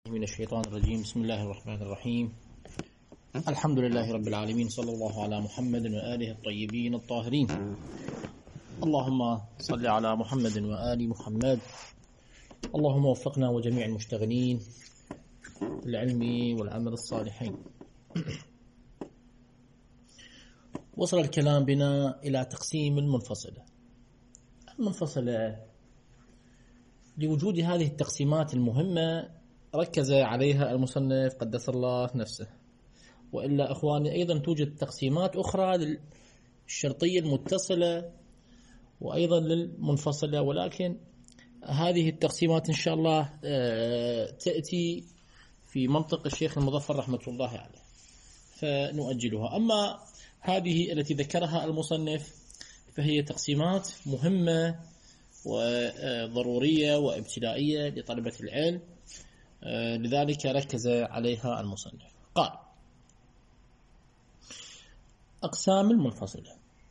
من الشيطان الرجيم. بسم الله الرحمن الرحيم. الحمد لله رب العالمين، صلى الله على محمد وآله الطيبين الطاهرين. اللهم صل على محمد وآل محمد. اللهم وفقنا وجميع المشتغلين بالعلم والعمل الصالحين. وصل الكلام بنا إلى تقسيم المنفصلة. لوجود هذه التقسيمات المهمة ركز عليها المصنف قدس الله نفسه، وإلا أخواني أيضا توجد تقسيمات أخرى للشرطية المتصلة وأيضا للمنفصلة، ولكن هذه التقسيمات إن شاء الله تأتي في منطق الشيخ المظفر رحمة الله عليه فنؤجلها. أما هذه التي ذكرها المصنف فهي تقسيمات مهمة وضرورية وابتدائية لطلبة العلم، لذلك ركز عليها المصنف. قال: أقسام المنفصلة.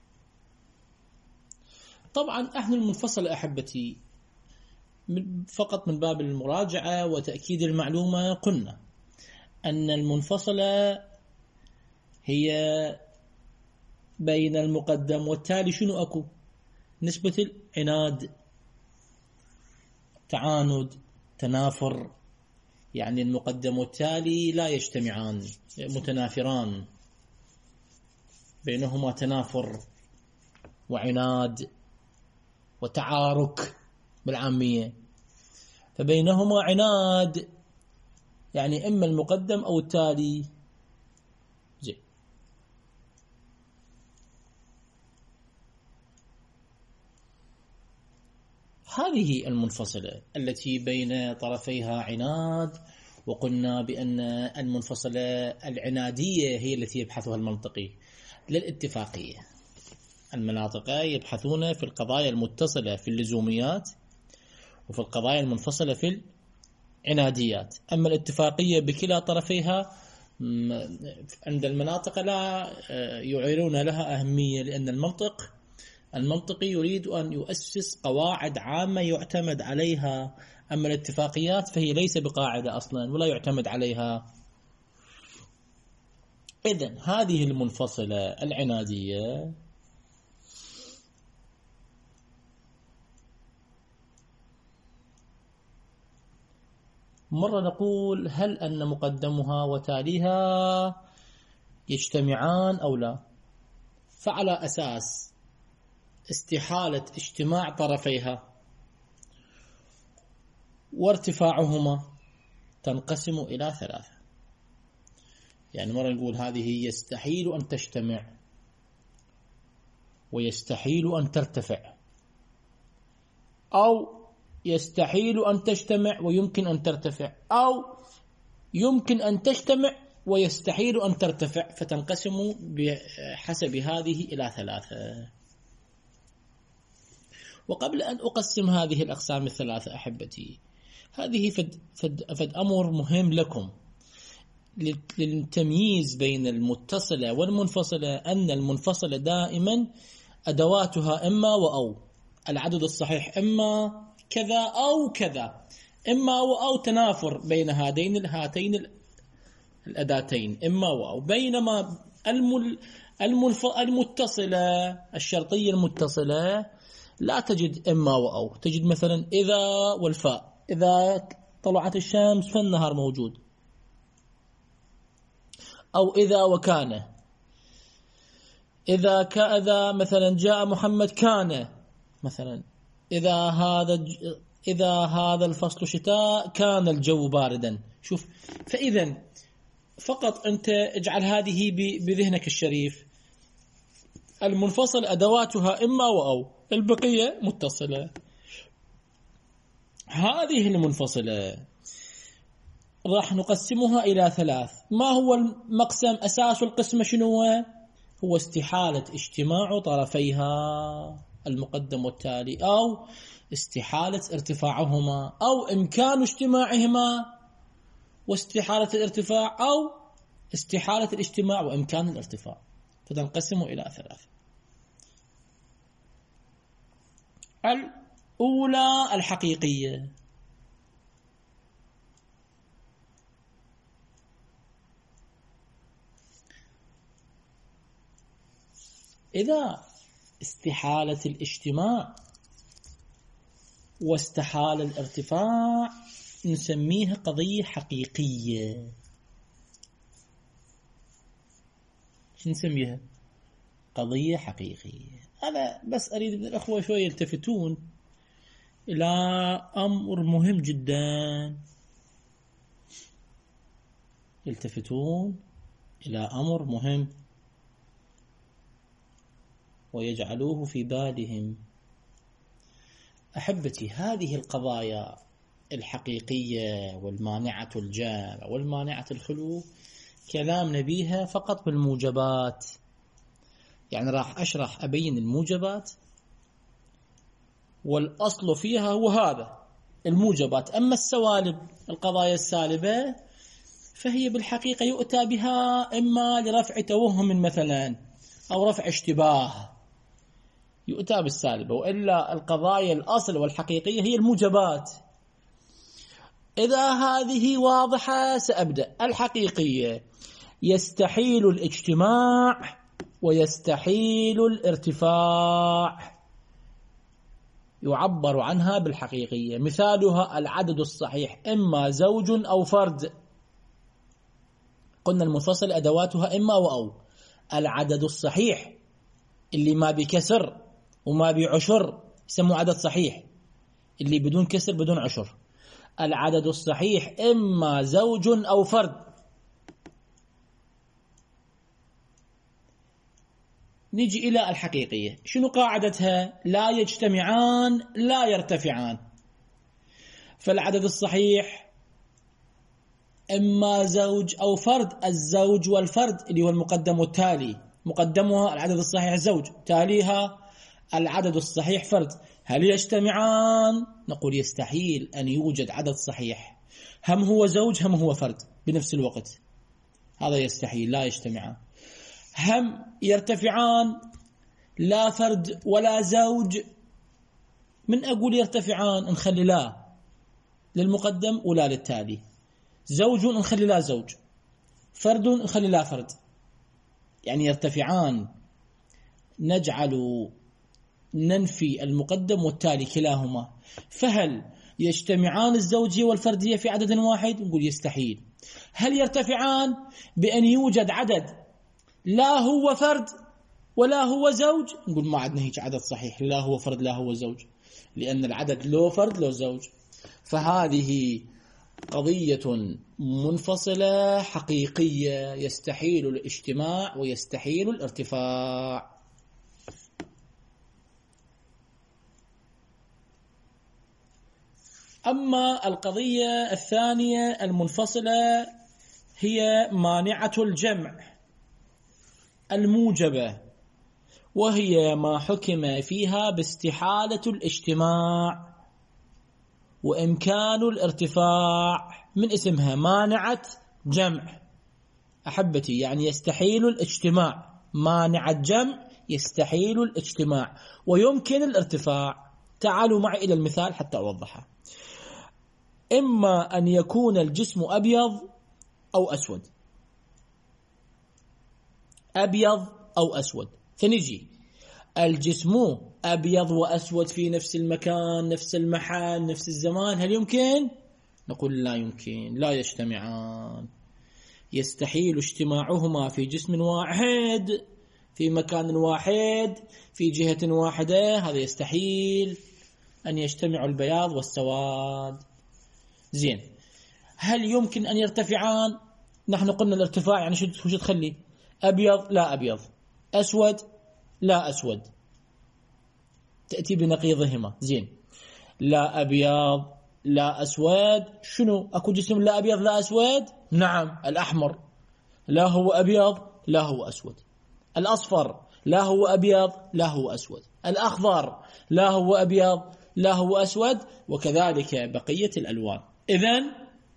طبعا احنا المنفصلة أحبتي فقط من باب المراجعة وتأكيد المعلومة قلنا أن المنفصلة هي بين المقدم والتالي. شنو أكو؟ نسبة العناد، تعاند، تنافر، يعني المقدم والتالي لا يجتمعان، متنافران، بينهما تنافر وعناد وتعارك بالعامية، فبينهما عناد يعني إما المقدم أو التالي. زين، هذه المنفصلة التي بين طرفيها عناد، وقلنا بأن المنفصلة العنادية هي التي يبحثها المنطقي للاتفاقية. المناطق يبحثون في القضايا المتصلة في اللزوميات وفي القضايا المنفصلة في العناديات. أما الاتفاقية بكلا طرفيها عند المناطق لا يعيرون لها أهمية، لأن المنطقي يريد أن يؤسس قواعد عامة يعتمد عليها. أما الاتفاقيات فهي ليس بقاعدة أصلا ولا يعتمد عليها. إذن هذه المنفصلة العنادية مرة نقول هل أن مقدمها وتاليها يجتمعان أو لا، فعلى أساس استحالة اجتماع طرفيها وارتفاعهما تنقسم إلى ثلاثة. يعني مرة نقول هذه يستحيل أن تجتمع ويستحيل أن ترتفع، أو يستحيل أن تجتمع ويمكن أن ترتفع، أو يمكن أن تجتمع ويستحيل أن ترتفع، فتنقسم بحسب هذه إلى ثلاثة. وقبل أن أقسم هذه الأقسام الثلاثة أحبتي، هذه فد أمر مهم لكم للتمييز بين المتصلة والمنفصلة، أن المنفصلة دائما أدواتها إما وأو، العدد الصحيح إما كذا أو كذا، إما وأو، تنافر بين هاتين الأداتين إما وأو. بينما المتصلة الشرطية المتصلة لا تجد إما وأو، تجد مثلا إذا والفاء، إذا طلعت الشمس فالنهار موجود، أو إذا وكان، إذا مثلا جاء محمد كان، مثلا إذا هذا الفصل شتاء كان الجو باردا. شوف، فإذا فقط أنت اجعل هذه بذهنك الشريف، المنفصل أدواتها إما وأو، البقية متصلة. هذه المنفصلة راح نقسمها إلى ثلاث. ما هو المقسم؟ أساس القسمة شنو هو؟ استحالة اجتماع طرفيها المقدم والتالي، أو استحالة ارتفاعهما، أو إمكان اجتماعهما واستحالة الارتفاع، أو استحالة الاجتماع وإمكان الارتفاع، فتنقسم إلى ثلاث. الأولى الحقيقية، إذا استحالت الاجتماع واستحال الارتفاع نسميها قضية حقيقية. شو نسميها؟ قضية حقيقية. أنا بس أريد من الأخوة شوية يلتفتون إلى أمر مهم جدا، يلتفتون إلى أمر مهم ويجعلوه في بالهم. أحبتي، هذه القضايا الحقيقية والمانعة الجمع والمانعة الخلو كلامنا بيها فقط بالموجبات، يعني راح أشرح أبين الموجبات، والأصل فيها هو هذا الموجبات. أما السوالب القضايا السالبة فهي بالحقيقة يؤتى بها إما لرفع توهم مثلا أو رفع اشتباه، يؤتى بالسالبة، وإلا القضايا الأصل والحقيقية هي الموجبات. إذا هذه واضحة سأبدأ. الحقيقية يستحيل الاجتماع ويستحيل الارتفاع، يعبر عنها بالحقيقية. مثالها العدد الصحيح إما زوج أو فرد. قلنا المنفصل أدواتها إما أو. العدد الصحيح اللي ما بكسر وما بعشر يسموه عدد صحيح، اللي بدون كسر بدون عشر. العدد الصحيح إما زوج أو فرد. نجي إلى الحقيقية. شنو قاعدتها؟ لا يجتمعان لا يرتفعان. فالعدد الصحيح إما زوج أو فرد. الزوج والفرد اللي هو المقدم والتالي، مقدمها العدد الصحيح الزوج، تاليها العدد الصحيح فرد. هل يجتمعان؟ نقول يستحيل أن يوجد عدد صحيح هم هو زوج هم هو فرد بنفس الوقت، هذا يستحيل، لا يجتمعان. هم يرتفعان؟ لا فرد ولا زوج. من أقول يرتفعان نخلي لا للمقدم ولا للتالي، زوج نخلي لا زوج، فرد نخلي لا فرد. يعني يرتفعان نجعل ننفي المقدم والتالي كلاهما. فهل يجتمعان الزوجية والفردية في عدد واحد؟ نقول يستحيل. هل يرتفعان بأن يوجد عدد لا هو فرد ولا هو زوج؟ نقول ما عندنا هيك عدد صحيح لا هو فرد لا هو زوج، لأن العدد لو فرد لو زوج. فهذه قضية منفصلة حقيقية، يستحيل الاجتماع ويستحيل الارتفاع. أما القضية الثانية المنفصلة هي مانعة الجمع الموجبة، وهي ما حكم فيها باستحالة الاجتماع وإمكان الارتفاع، من اسمها مانعة جمع. أحبتي، يعني يستحيل الاجتماع، مانعة جمع يستحيل الاجتماع ويمكن الارتفاع. تعالوا معي إلى المثال حتى أوضحها. إما أن يكون الجسم أبيض أو أسود، أبيض أو أسود. فنجي الجسم أبيض وأسود في نفس المكان نفس المحل نفس الزمان، هل يمكن؟ نقول لا يمكن، لا يجتمعان. يستحيل اجتماعهما في جسم واحد في مكان واحد في جهة واحدة، هذا يستحيل أن يجتمع البياض والسواد. زين، هل يمكن أن يرتفعان؟ نحن قلنا الارتفاع يعني شو تخلي؟ أبيض لا أبيض، أسود لا أسود، تأتي بنقيضهما. زين، لا أبيض لا أسود، شنو أكو جسم لا أبيض لا أسود؟ نعم، الأحمر لا هو أبيض لا هو أسود، الأصفر لا هو أبيض لا هو أسود، الأخضر لا هو أبيض لا هو أسود، وكذلك بقية الألوان. إذن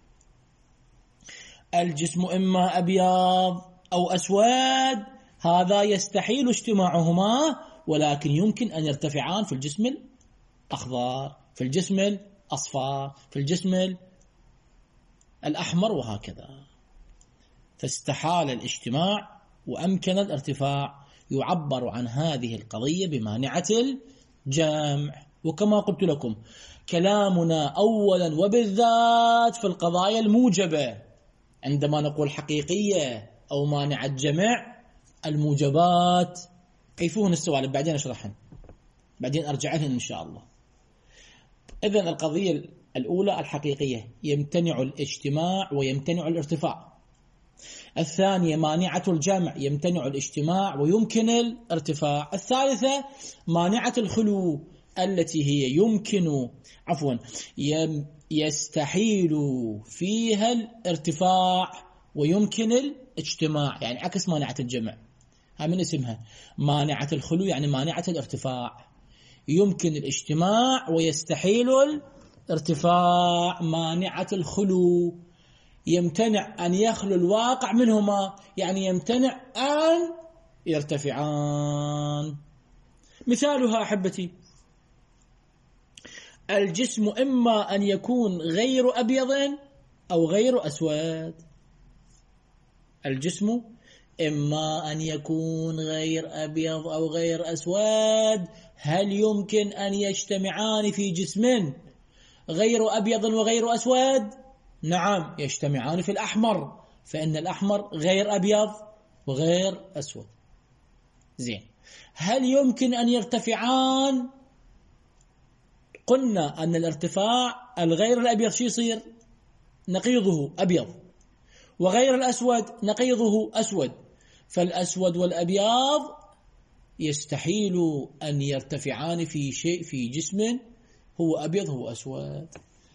الجسم إما أبيض أو أسود، هذا يستحيل اجتماعهما، ولكن يمكن أن يرتفعان في الجسم الأخضر في الجسم الأصفر في الجسم الأحمر وهكذا. فاستحال الاجتماع وأمكن الارتفاع، يعبر عن هذه القضية بمانعة الجمع. وكما قلت لكم كلامنا أولا وبالذات في القضايا الموجبة، عندما نقول حقيقية أو مانعة جمع، الموجبات كيفون السوالف بعدين أشرحهن، بعدين أرجع لهن إن شاء الله. إذن القضية الأولى الحقيقية يمتنع الاجتماع ويمتنع الارتفاع. الثانية مانعة الجمع يمتنع الاجتماع ويمكن الارتفاع. الثالثة مانعة الخلو التي هي يستحيل فيها الارتفاع ويمكن الاجتماع، يعني عكس مانعة الجمع. هذا من اسمها مانعة الخلو، يعني مانعة الارتفاع، يمكن الاجتماع ويستحيل الارتفاع. مانعة الخلو يمتنع أن يخلو الواقع منهما، يعني يمتنع أن يرتفعان. مثالها أحبتي الجسم إما أن يكون غير أبيض أو غير أسود. الجسم إما أن يكون غير أبيض أو غير أسود. هل يمكن أن يجتمعان في جسم غير أبيض وغير أسود؟ نعم، يجتمعان في الأحمر، فإن الأحمر غير أبيض وغير أسود. زين، هل يمكن أن يرتفعان؟ قلنا أن الارتفاع الغير الأبيض شو يصير؟ نقيضه أبيض، وغير الأسود نقيضه أسود، فالأسود والأبيض يستحيل أن يرتفعان في شيء في جسم هو أبيض هو أسود.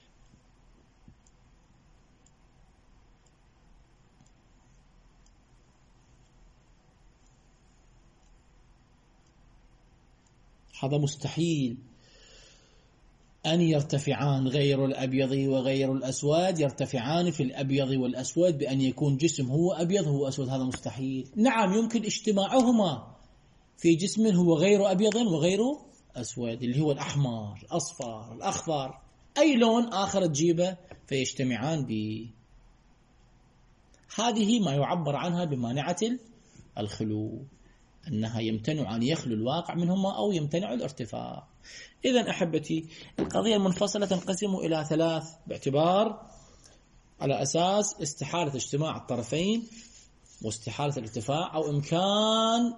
هذا مستحيل أن يرتفعان غير الأبيض وغير الأسود، يرتفعان في الأبيض والأسود بأن يكون جسم هو أبيض هو أسود، هذا مستحيل. نعم، يمكن اجتماعهما في جسم هو غير أبيض وغير أسود، اللي هو الأحمر، الأصفر، الأخضر، أي لون آخر تجيبه فيجتمعان به. هذه ما يعبر عنها بمانعة الخلو، أنها يمتنع أن يخلو الواقع منهما أو يمتنع الارتفاع. إذن أحبتي القضية المنفصلة تنقسم إلى ثلاث باعتبار على أساس استحالة اجتماع الطرفين واستحالة الارتفاع أو إمكان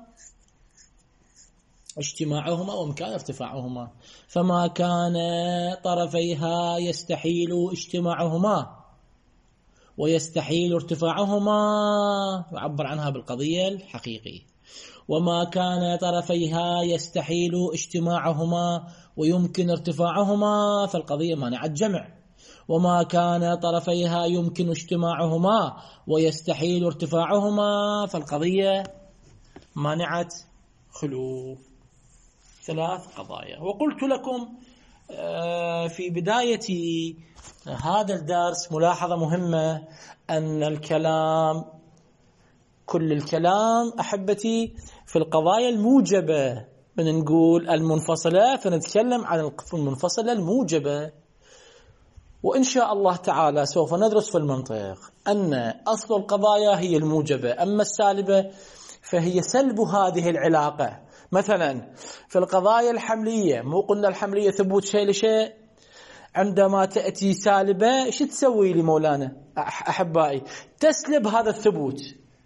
اجتماعهما وإمكان ارتفاعهما. فما كان طرفيها يستحيل اجتماعهما ويستحيل ارتفاعهما يعبر عنها بالقضية الحقيقية. وما كان طرفيها يستحيل اجتماعهما ويمكن ارتفاعهما فالقضية مانعة جمع. وما كان طرفيها يمكن اجتماعهما ويستحيل ارتفاعهما فالقضية مانعة خلو. ثلاث قضايا. وقلت لكم في بداية هذا الدرس ملاحظة مهمة، أن الكلام كل الكلام أحبتي في القضايا الموجبة، من نقول المنفصلة فنتكلم عن المنفصلة الموجبة. وإن شاء الله تعالى سوف ندرس في المنطق أن أصل القضايا هي الموجبة، أما السالبة فهي سلب هذه العلاقة. مثلا في القضايا الحملية، مو قلنا الحملية ثبوت شيء لشيء، عندما تأتي سالبة شو تسوي لي مولانا أحبائي؟ تسلب هذا الثبوت.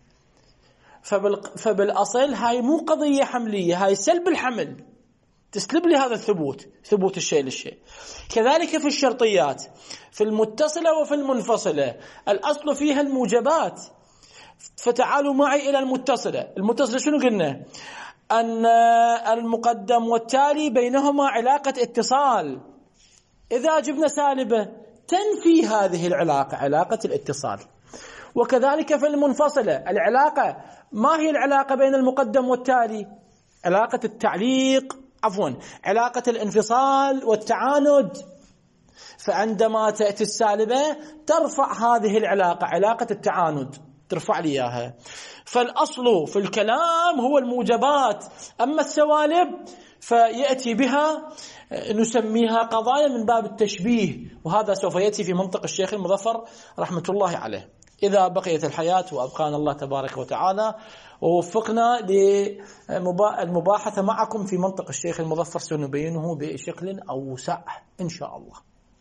فبالأصل هاي مو قضية حملية، هاي سلب الحمل، تسلب لي هذا الثبوت، ثبوت الشيء للشيء. كذلك في الشرطيات، في المتصلة وفي المنفصلة الأصل فيها الموجبات. فتعالوا معي إلى المتصلة. المتصلة شنو قلنا؟ أن المقدم والتالي بينهما علاقة اتصال. إذا جبنا سالبة تنفي هذه العلاقة، علاقة الاتصال. وكذلك في المنفصلة العلاقة، ما هي العلاقة بين المقدم والتالي؟ علاقة التعليق، علاقة الانفصال والتعاند. فعندما تأتي السالبة ترفع هذه العلاقة، علاقة التعاند، ترفع لي إياها. فالأصل في الكلام هو الموجبات، أما السوالب فيأتي بها نسميها قضايا من باب التشبيه، وهذا سوف يأتي في منطق الشيخ المظفر رحمة الله عليه. إذا بقيت الحياة وأبقانا الله تبارك وتعالى ووفقنا للمباحثة معكم في منطق الشيخ المظفر سنبينه بشكل أوسع إن شاء الله.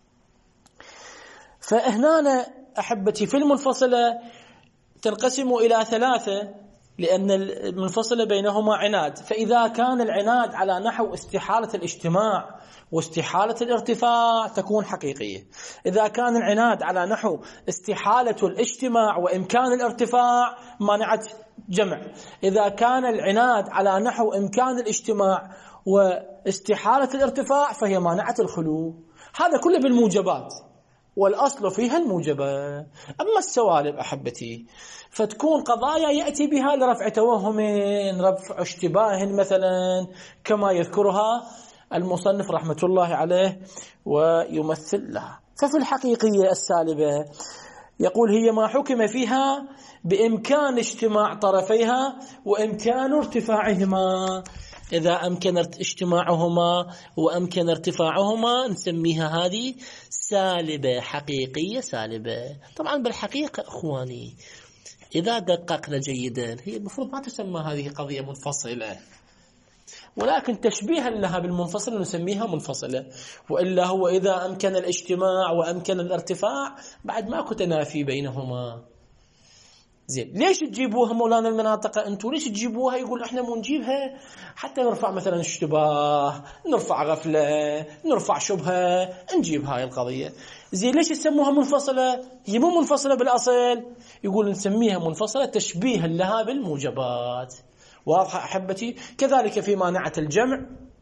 فهنا أحبتي في المنفصلة تنقسم إلى ثلاثة، لأن المنفصلة بينهما عناد. فإذا كان العناد على نحو استحالة الاجتماع واستحالة الارتفاع تكون حقيقية. إذا كان العناد على نحو استحالة الاجتماع وإمكان الارتفاع مانعة جمع. إذا كان العناد على نحو إمكان الاجتماع واستحالة الارتفاع فهي مانعة الخلو. هذا كله بالموجبات، والأصل فيها الموجبة. أما السوالب أحبتي فتكون قضايا يأتي بها لرفع توهم، رفع اشتباه مثلا، كما يذكرها المصنف رحمة الله عليه ويمثل لها. ففي الحقيقية السالبة يقول هي ما حكم فيها بإمكان اجتماع طرفيها وإمكان ارتفاعهما. إذا أمكن اجتماعهما وأمكن ارتفاعهما نسميها هذه سالبة، حقيقية سالبة. طبعا بالحقيقة أخواني إذا دققنا جيدا هي المفروض ما تسمى هذه قضية منفصلة، ولكن تشبيها لها بالمنفصل نسميها منفصلة. وإلا هو إذا أمكن الاجتماع وأمكن الارتفاع بعد ماكو تنافي بينهما. زين، ليش تجيبوها مولانا المناطق أنتوا؟ ليش تجيبوها؟ يقول إحنا مو نجيبها حتى نرفع مثلا اشتباه، نرفع غفلة، نرفع شبهة، نجيب هاي القضية. زين، ليش يسموها منفصلة؟ هي مو منفصلة بالأصل. يقول نسميها منفصلة تشبيها لها بالموجبات. واضحة أحبتي؟ كذلك في مانعة الجمع،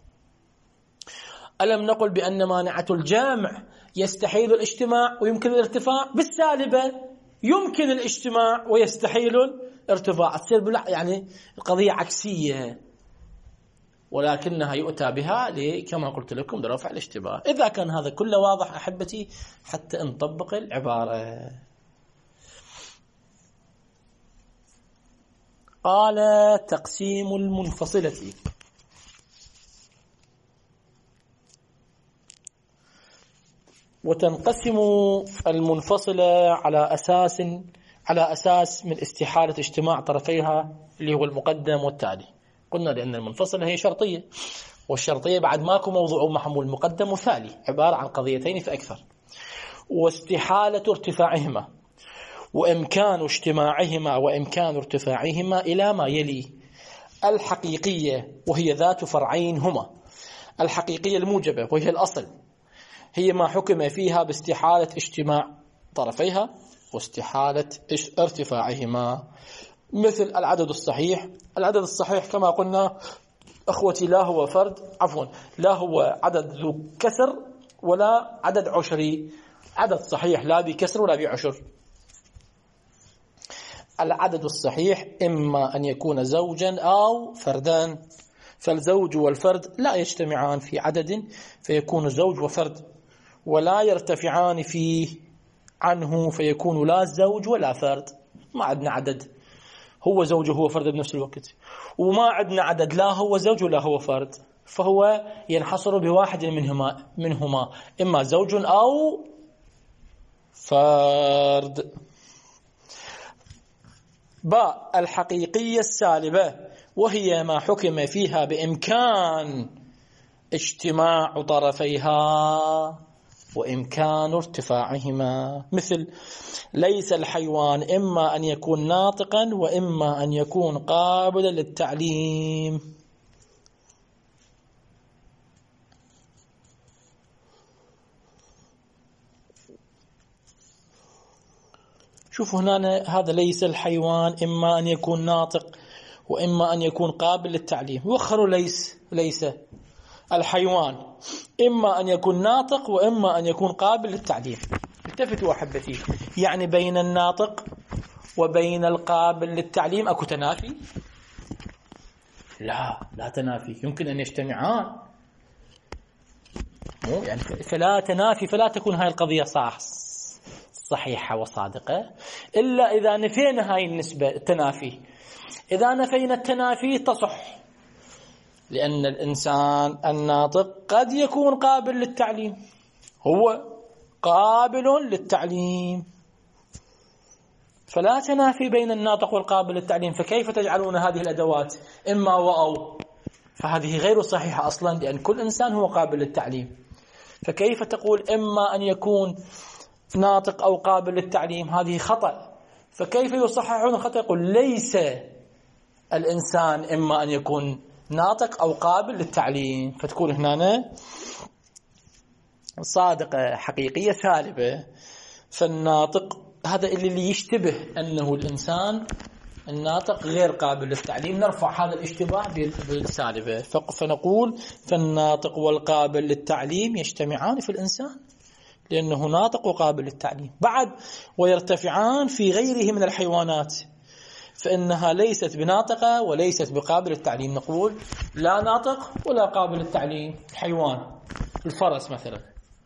ألم نقل بأن مانعة الجمع يستحيل الاجتماع ويمكن الارتفاع؟ بالسالبة يمكن الاجتماع ويستحيل الارتفاع. تصير يعني القضية عكسية، ولكنها يؤتى بها كما قلت لكم لرفع الاشتباه. إذا كان هذا كله واضح أحبتي حتى نطبق العبارة. قال تقسيم المنفصلة. وتنقسم المنفصلة على أساس من استحالة اجتماع طرفيها اللي هو المقدم والتالي. قلنا لأن المنفصلة هي شرطية، والشرطية بعد ماكو موضوع محمول مقدم وثالي، عبارة عن قضيتين فأكثر. واستحالة ارتفاعهما وإمكان اجتماعهما وإمكان ارتفاعهما إلى ما يلي: الحقيقية وهي ذات فرعين هما الحقيقية الموجبة وهي الأصل، هي ما حكم فيها باستحالة اجتماع طرفيها واستحالة ارتفاعهما، مثل العدد الصحيح. العدد الصحيح كما قلنا أخوتي لا هو فرد، لا هو عدد ذو كسر ولا عدد عشري، عدد صحيح لا بكسر ولا بعشر. العدد الصحيح إما أن يكون زوجا أو فردان، فالزوج والفرد لا يجتمعان في عدد فيكون زوج وفرد، ولا يرتفعان فيه عنه فيكون لا زوج ولا فرد. ما عندنا عدد هو زوج وهو فرد بنفس الوقت، وما عندنا عدد لا هو زوج ولا هو فرد، فهو ينحصر بواحد منهما إما زوج أو فرد. باء الحقيقية السالبة وهي ما حكم فيها بإمكان اجتماع طرفيها وإمكان ارتفاعهما، مثل ليس الحيوان إما أن يكون ناطقا وإما أن يكون قابلا للتعليم. شوفوا هنا هذا ليس الحيوان إما أن يكون ناطق وإما أن يكون قابل للتعليم. وخروا ليس الحيوان إما أن يكون ناطق وإما أن يكون قابل للتعليم. التفتوا أحبتي، يعني بين الناطق وبين القابل للتعليم أكو تنافي؟ لا تنافي، يمكن أن يجتمعان، يعني فلا تنافي، فلا تكون هاي القضية صحيحة وصادقة إلا إذا نفينا هاي النسبة التنافي. إذا نفينا التنافي تصح، لأن الإنسان الناطق قد يكون قابل للتعليم، هو قابل للتعليم، فلا تنافي بين الناطق والقابل للتعليم، فكيف تجعلون هذه الأدوات إما وأو؟ فهذه غير صحيحة أصلا، لأن كل إنسان هو قابل للتعليم. فكيف تقول إما أن يكون ناطق أو قابل للتعليم؟ هذه خطأ. فكيف يصححون الخطأ؟ يقول ليس الإنسان إما أن يكون ناطق أو قابل للتعليم، فتكون هنا صادقة حقيقية سالبة. فالناطق هذا اللي يشتبه أنه الإنسان الناطق غير قابل للتعليم، نرفع هذا الاشتباه بالسالبة، فنقول فالناطق والقابل للتعليم يجتمعان في الإنسان لأنه ناطق وقابل للتعليم. بعد ويرتفعان في غيره من الحيوانات، فإنها ليست بناطقة وليست بقابل للتعليم. نقول لا ناطق ولا قابل للتعليم. حيوان الفرس مثلا،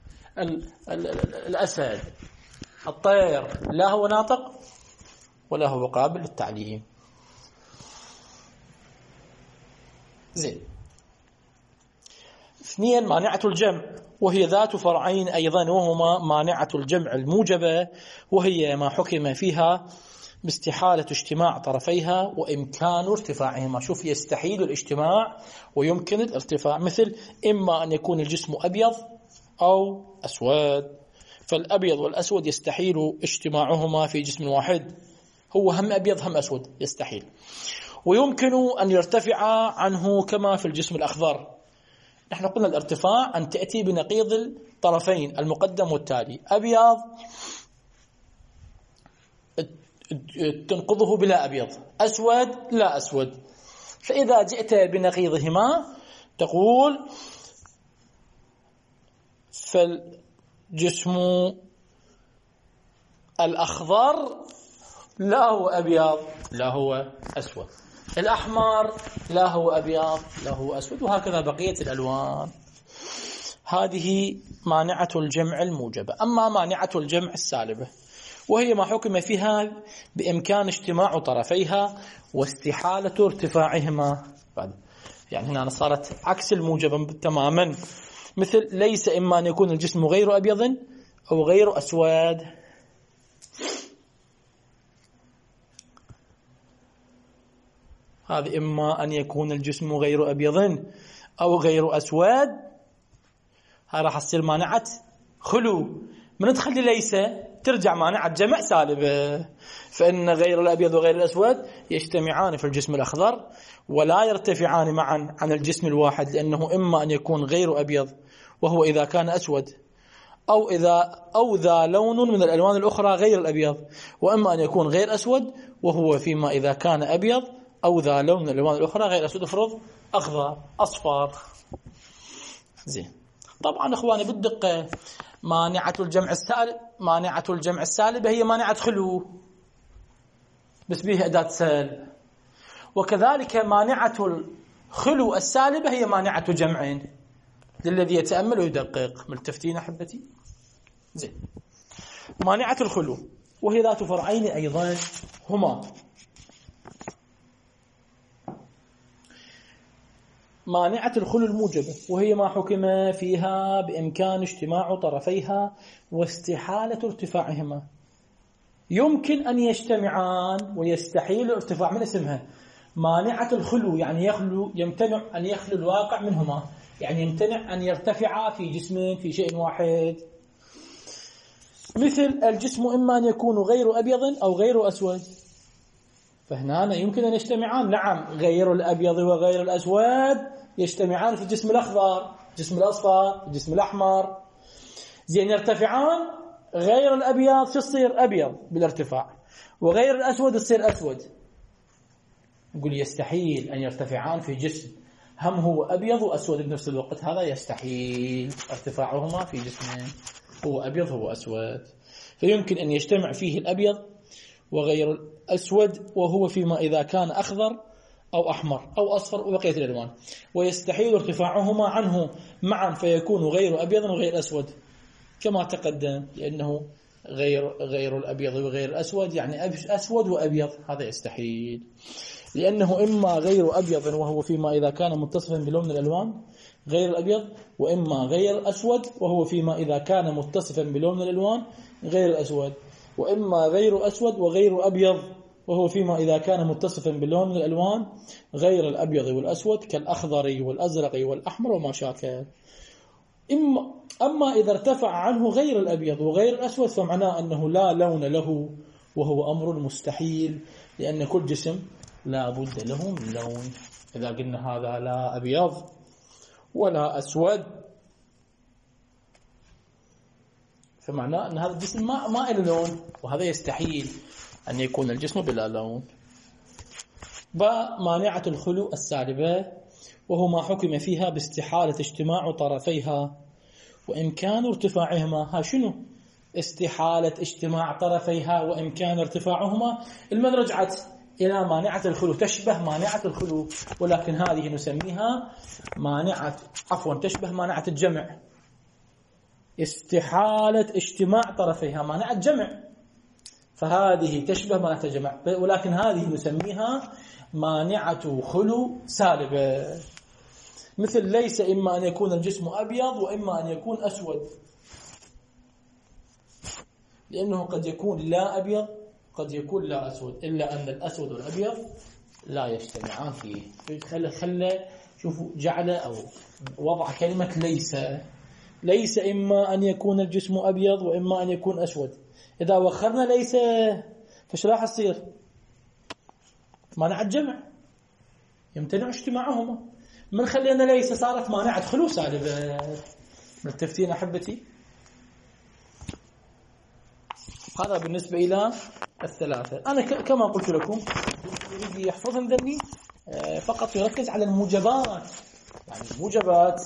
الأسد، الطير، لا هو ناطق ولا هو قابل للتعليم. زين. 2 مانعة الجمع، وهي ذات فرعين أيضا، وهما مانعة الجمع الموجبة، وهي ما حكم فيها باستحالة اجتماع طرفيها وإمكان ارتفاعهما. شوف، يستحيل الاجتماع ويمكن الارتفاع، مثل إما أن يكون الجسم أبيض أو أسود، فالأبيض والأسود يستحيل اجتماعهما في جسم واحد، هو هم أبيض هم أسود، يستحيل. ويمكن أن يرتفع عنه كما في الجسم الأخضر. نحن قلنا الارتفاع أن تأتي بنقيض الطرفين المقدم والتالي، أبيض تنقضه بلا أبيض، أسود لا أسود. فإذا جئت بنقيضهما تقول فالجسم الأخضر لا هو أبيض لا هو أسود، الأحمر لا هو أبيض لا هو أسود، وهكذا بقية الألوان. هذه مانعة الجمع الموجبة. أما مانعة الجمع السالبة، وهي ما حكم فيها بإمكان اجتماع طرفيها واستحالة ارتفاعهما. يعني هنا صارت عكس الموجبة تماما، مثل ليس إما أن يكون الجسم غير أبيض أو غير أسود. هذه إما أن يكون الجسم غير أبيض أو غير أسود، هذا راح تصير مانعة خلو. من تخلي ليس ترجع مانعة جمع سالبة، فإن غير الأبيض وغير الأسود يجتمعان في الجسم الأخضر ولا يرتفعان معا عن الجسم الواحد، لأنه إما أن يكون غير أبيض وهو إذا كان أسود، أو ذا لون من الألوان الأخرى غير الأبيض، وإما أن يكون غير أسود وهو فيما إذا كان أبيض أو ذا لون من الألوان الأخرى غير أسود، افرض أخضر أصفر. زين. طبعا إخواني بالدقة، مانعة الجمع السالبة هي مانعة خلو بس به أداة سال، وكذلك مانعة الخلو السالبة هي مانعة جمع. للذي يتأمل ويدقق. ملتفتين أحبتي؟ زين. مانعة الخلو وهي ذات فرعين أيضا، هما مانعة الخلو الموجبة، وهي ما حكم فيها بإمكان اجتماع طرفيها واستحالة ارتفاعهما. يمكن أن يجتمعان ويستحيل ارتفاع، من اسمها مانعة الخلو، يعني يمتنع أن يخلو الواقع منهما، يعني يمتنع أن يرتفع في جسم في شيء واحد. مثل الجسم إما أن يكون غير أبيض أو غير أسود، فهنا يمكن أن يجتمعان. نعم، غير الأبيض وغير الأسود يجتمعان في الجسم الأخضر، الجسم الأصفر، الجسم الأحمر. زين، يرتفعان. غير الأبيض تصير أبيض بالارتفاع، وغير الأسود تصير أسود. نقول يستحيل أن يرتفعان في جسم هم هو أبيض وأسود بنفس الوقت، هذا يستحيل ارتفاعهما في جسم هو أبيض هو أسود. فيمكن أن يجتمع فيه الأبيض وغير الأسود، وهو فيما إذا كان أخضر أو أحمر أو أصفر وبقية الألوان، ويستحيل ارتفاعهما عنه معا فيكون غير أبيض وغير أسود كما تقدم، لأنه غير الأبيض وغير الأسود يعني أسود وأبيض، هذا يستحيل، لأنه إما غير أبيض وهو فيما إذا كان متصفا بلون من الألوان غير الأبيض، وإما غير أسود وهو فيما إذا كان متصفا بلون من الألوان غير الأسود. وإما غير أسود وغير أبيض، وهو فيما إذا كان متصفا باللون من الألوان غير الأبيض والأسود كالأخضر والأزرق والأحمر وما شاكل. أما إذا ارتفع عنه غير الأبيض وغير الأسود فمعناه أنه لا لون له، وهو أمر مستحيل، لأن كل جسم لا بد له من لون. إذا قلنا هذا لا أبيض ولا أسود فمعناه أن هذا الجسم ما له لون، وهذا يستحيل أن يكون الجسم بلا لون. مانعة الخلو السالبة، وهو ما حكم فيها باستحالة اجتماع طرفيها وإمكان ارتفاعهما. ها شنو استحالة اجتماع طرفيها وإمكان ارتفاعهما؟ المن رجعت إلى مانعة الخلو، تشبه مانعة الخلو، ولكن هذه نسميها تشبه مانعة الجمع. استحالة اجتماع طرفيها مانعة جمع، فهذه تشبه مانعة الجمع، ولكن هذه نسميها مانعة خلو سالبة. مثل ليس إما أن يكون الجسم أبيض وإما أن يكون أسود، لأنه قد يكون لا أبيض قد يكون لا أسود، إلا أن الأسود والأبيض لا يجتمعان فيه. خلى شوفوا جعل أو وضع كلمة ليس إما أن يكون الجسم أبيض وإما أن يكون أسود. إذا وخرنا ليس فش راح يصير؟ مانع الجمع، يمتنع اجتماعهما. من خلينا ليس صارت مانعة خلو سالبة. متفقين أحبتي؟ هذا بالنسبة إلى الثلاثة. أنا كما قلت لكم يريد يحفظهم ذني فقط يركز على الموجبات. يعني الموجبات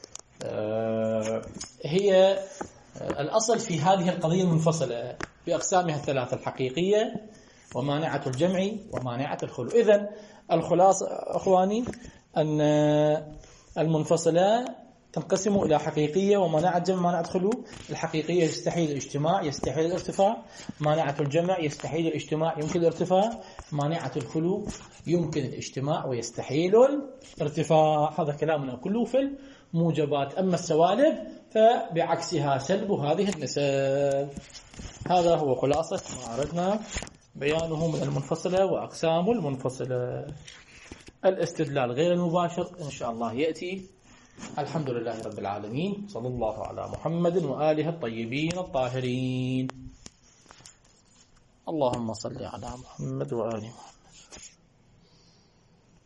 هي الأصل في هذه القضية المنفصلة بأقسامها الثلاثة: الحقيقية ومانعة الجمع ومانعة الخلو. إذن الخلاصة أخواني أن المنفصلة تنقسم إلى حقيقية ومانعة جمع ومانعة خلو. الحقيقية يستحيل الاجتماع، يستحيل الارتفاع. مانعة الجمع يستحيل الاجتماع، يمكن الارتفاع. مانعة الخلو يمكن الاجتماع ويستحيل الارتفاع. هذا كلامنا كله في الموجبات. أما السوالب فبعكسها سلب هذه النسب. هذا هو خلاصة ما أردنا بيانه من المنفصلة وأقسام المنفصلة. الاستدلال غير المباشر إن شاء الله يأتي. الحمد لله رب العالمين، صلى الله على محمد وآله الطيبين الطاهرين. اللهم صل على محمد وآله محمد.